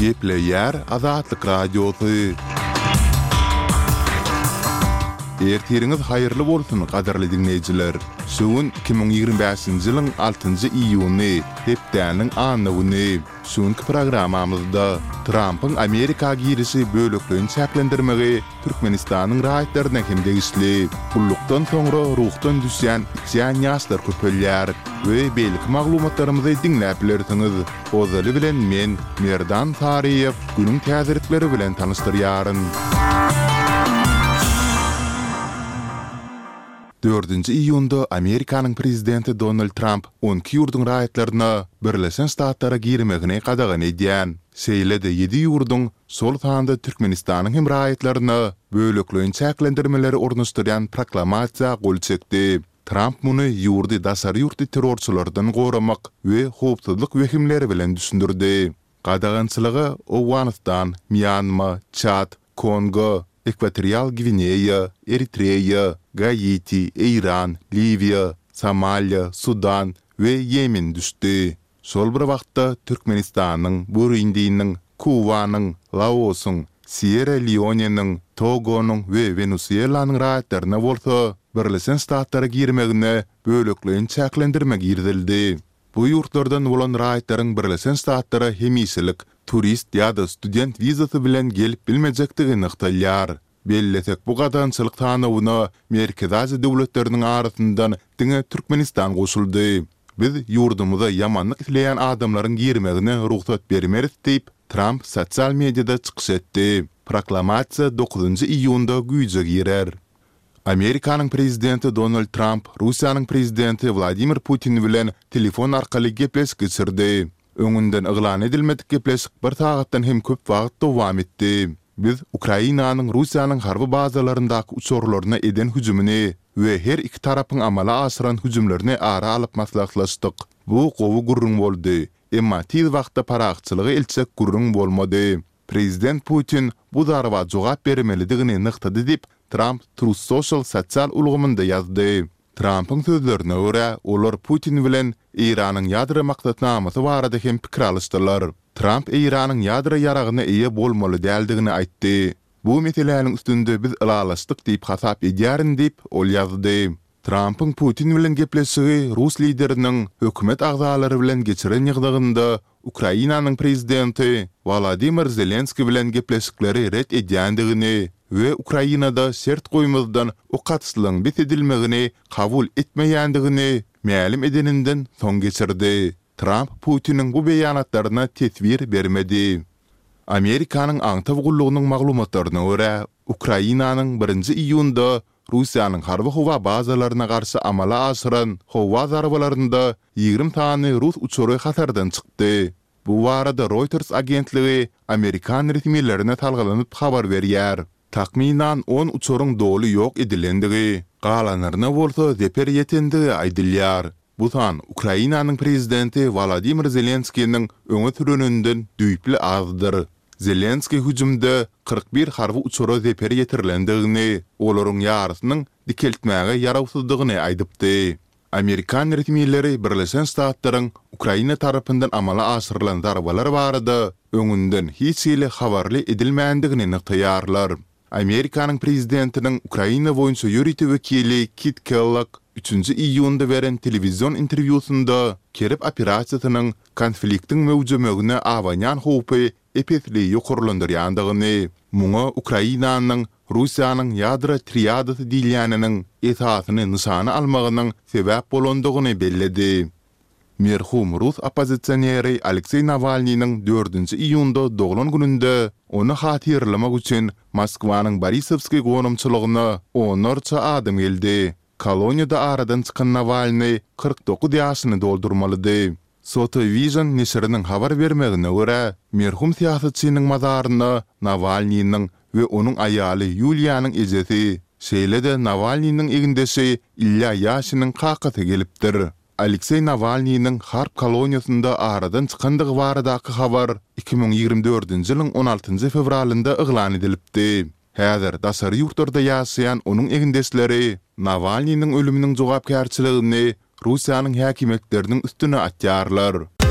Gepleyer Azatlyk Radiosu. Ertiriniz hayırlı bolsun qadarly dinleyijiler. Şuun 2025-nji ýylyň 6-njy iýuny, hepdäniň anyny. Şuňky programamyzda Trump'ın Amerika girişi bölüklerini çäklendirmegi Türkmenistanyň raýatlaryna hem degişli. Gullukdan soňra ruhdan düşýän ýan ýaşlar köpelýär we belki maglumatlarymyzy dinläp bilersiňiz. Ozaly bilen men Merdan Tariýew günüň täzelikleri bilen tanıştyrýaryn. 4-nji iýunda Amerikanyň prezidenti Donald Trump 12 ýurdun raýatlaryna Birleşen Ştatlara girmegini qadagan edýän. Şeýle-de 7 ýurdun sol tanda Türkmenistanyň hem raýatlaryna bölüklerini çäklendirmeleri ornaşdyrýan proklamasiýa gol çekdi. Trump muny ýurdy dasar ýurtdy terrorçylardan goramak we howpsuzlyk wehimleri bilen düşündirdi. Qadagançylygy Awganistan, Myanma, Çad, Kongo, Ekvatorial Gvineya, Eritreya, Haiti, İran, Libya, Somalia, Sudan we Yemen düşdi. Şol bir wagtda Türkmenistanyň, Burundiýanyň, Kubanyň, Laosyň, Sierra Leone'nyň, Togo'nyň we Venezuelanyň raýatlaryna bolsa Birleşen Ştatlara girmegine bölüklerini çäklendirmek girdildi. Bu ýurtlardan bolan raýatlaryň Birleşen Ştatlara hemisilik turist ýa-da student vizasy bilen gelip bilmejekdigini ykdalýar. Belletek bu gadançylyk tanawyna Merkez Aziýa döwletleriniň arasyndan diňe Türkmenistan goşuldy. Biz ýurdumyza ýamanlyk isleýän adamlaryň girmegine ruhsat bermeris diýip Trump sosial mediada çykyş etdi. Proklamasiýa 9-njy iýunda güýje girer. Amerikanyň prezidenti Donald Trump Russiýanyň prezidenti Vladimir Putin bilen telefon arkaly gepleşik geçirdi. Öňünden yglan edilmedik gepleşik bir sagatdan hem köp wagt dowam etdi. Biz Ukrainanyň Russiýanyň harby bazalaryndaky uçurlaryna eden hüjümini we her iki tarapyň amala aşyran hüjümlerini ara alyp maslahatlaşdyk. Bu gowy gurrun boldy. Emma tiz wagtda paraxçylygy elçek gurrun bolmady. Prezident Putin bu darwa jogap bermelidigini nykdydy diýip Trump Truth Social sosial ulgamynda ýazdy. Trump'ın sözlerine göre olar Putin bilen İran'ın ýadra maksatnamasy barada hem pikir alışdylar. Trump İran'ın ýadra ýaragyna eýe bolmaly däldigini aýtdy. Bu meselelerin üstünde biz ılalaşdyk diýip hasap edýärin diýip ol ýazdy. Trump'ın Putin bilen gepleşigi Rus lideriniň hökümet agzalary bilen geçiren ýygdygynda Ukrainanyň prezidenti Volodymyr Zelenski bilen gepleşikleri ret edýändigini we Ukrainada şert goýmazdan o gatyşlygyň besedilmegini kabul etmeýändigini ma'lum edeninden soň geçirdi. Trump Putiniň bu beýanatlaryna tesbir bermedi. Amerikanyň aňtaw gullugynyň maglumatlaryna görä, Ukrainanyň 1-nji iýunda Russiýanyň harby howa bazalaryna garşy amala aşyran howa zarbalarynda 20 tany Rus uçury hatardan çykdy. Bu barada Reuters agentligi Amerikan resmiýetlerine talgalanyp habar berýär. Takminan 10 uçuryň doly ýok edilendigi, galanyryna bolsa zeper ýetendigi aýdylýar. Bu san Ukrainanyň prezidenti Volodymyr Zelenskiň öňe sürününden düýpli azdyr. Zelenski hüjümde 41 harby uçura zeper ýetirilendigini, olaryň ýarysynyň dikeltmäge ýarawsızdygyny aýdypdy. Amerikan resmiýetleri Birleşen Ştatlaryň Ukraina tarapyndan amala aşyrylan zarbalar barada öňünden hiç ýyly habarly edilmändigini nykdýarlar. Amerikanyň prezidentiniň Ukraina boýunça ýöriti wekili Kit Kellogg 3-nji iýunda beren televizion interwýusynda kerep operasiýasynyň konfliktiň mewjudmegine awanýan howpy epetli ýokurlandyrýandygyny, muňa Ukrainanyň Russiýanyň ýadra triadasy diýilýäniniň esasyny nyşany almagynyň sebäp bolandygyny belledi. Merhum Rus opozitsioneri Aleksey Navalnyň 4-nji iýunda doglan gününde onu hatyrlamak üçin Moskwanyň Borisovskiy gonumçylygyna onlarça adam geldi. Koloniýada aradan çykan Navalny 49 ýaşyny doldurmalydy. Sotovision neşriniň habar bermegine görä, merhum siýasatçynyň mazaryna Navalnyň we onuň aýaly Yuliýanyň ejesi, şeýle-de Navalnyň egindesi illa ýaşynyň kakasy gelipdir. Aleksey Navalnyň harp koloniýasynda aradan çykandygy baradaky habar 2024-nji ýylyň 16-njy fevralynda yglan edilipdi. Häzir dasary ýurtlarda ýaşaýan onuň egindesleri Navalnyň ölüminiň jogapkärçiligini Russiýanyň häkimetleriniň üstüne atýarlar.